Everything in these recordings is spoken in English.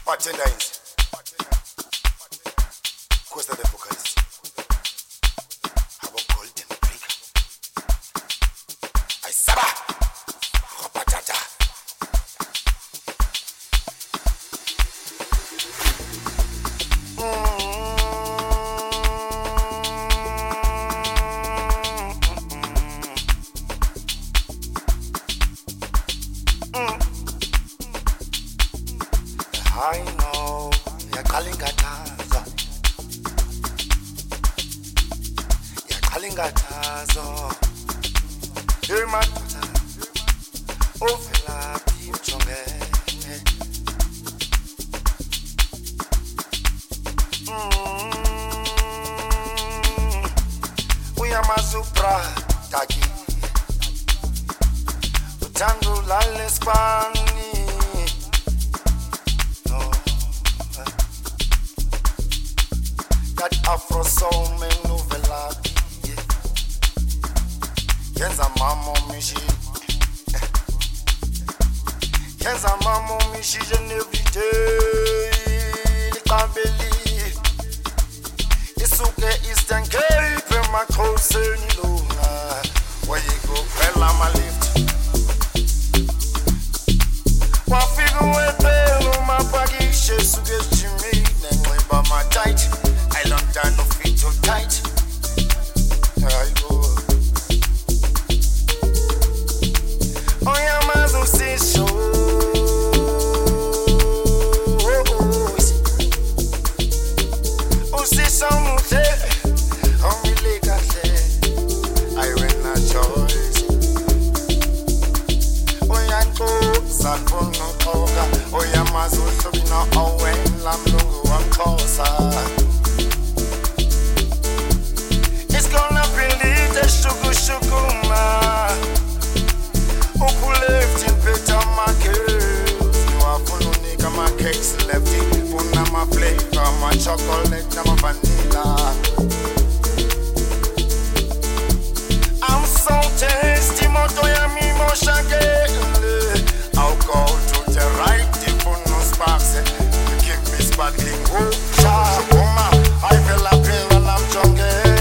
Patendines. Costa de Focus. Abo golden break. I saba. Rapatata. I know yaqalingathaza emadoda ovelaphi mjongene uyamazubradaki uthando lalesibani Afro soul menuvela yenza mama mishi and every day liqabeli isuke Eastern Cape emakhoseni lona wayiko phela ama lift wafika wetelo mapakishe suke Jimmy nenxiba ma tight I long time no fit so tight. There you go. Oh yeah, mazo si show. Oh si samute. Oh mi lega se. I win na choice. Oh yeah, go sanfon no toga. Oh yeah, mazo so be no owen lam lungu ankosa. Shukuma Uku left in Peter Markers You are Pulunika, my cakes lefty Puna my flavor, my chocolate, my vanilla I'm so tasty, motoya mi moshagele I'll go to the right, if no sparks You give me sparkling water Shukuma, I feel a pain when I'm drunk.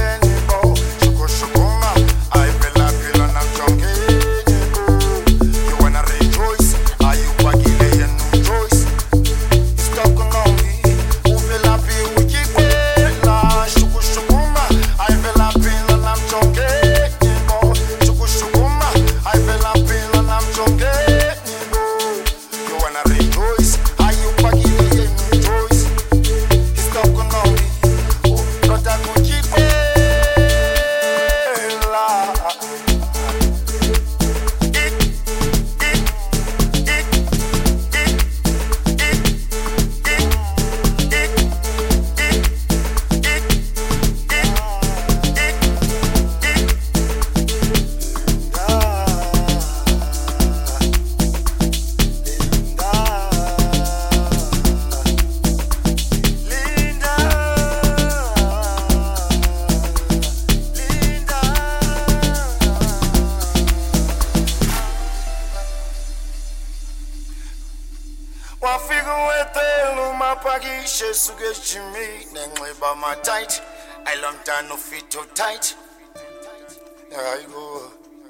Wafika wetelo mapakishe suke Jimmy nenxiba ma tight I long time no fit so tight There you go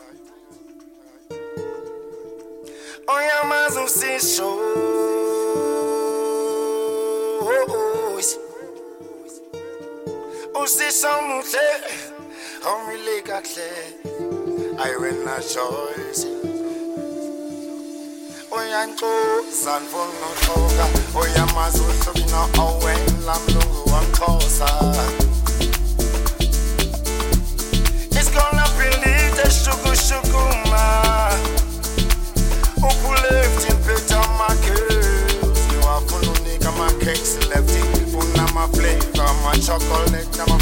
Oh yeah mazo si show Oh si samute Oh mi lega kle I win na choice Oyanko sanfon no toga oyamazo sobina owen lam lungu ankosa It's gonna be lit shukuma Uku left in Peter Markers You are Pulunika, my cakes lefty Puna my flavor, my chocolate